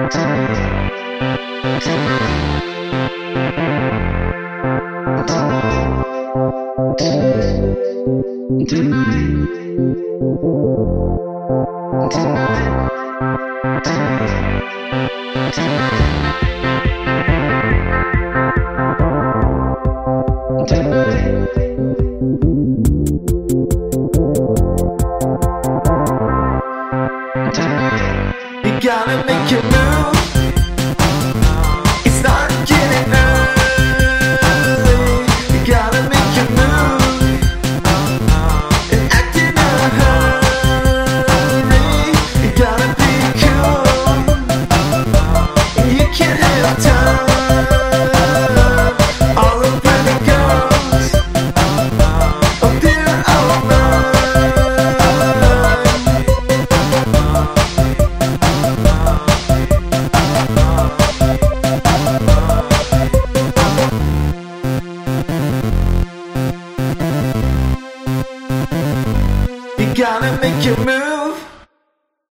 You gotta make your move. It's not getting early. You gotta make your move and act in a hurry. You gotta be cool. You can't have time. All the pretty girls up there all night. You gotta make your move.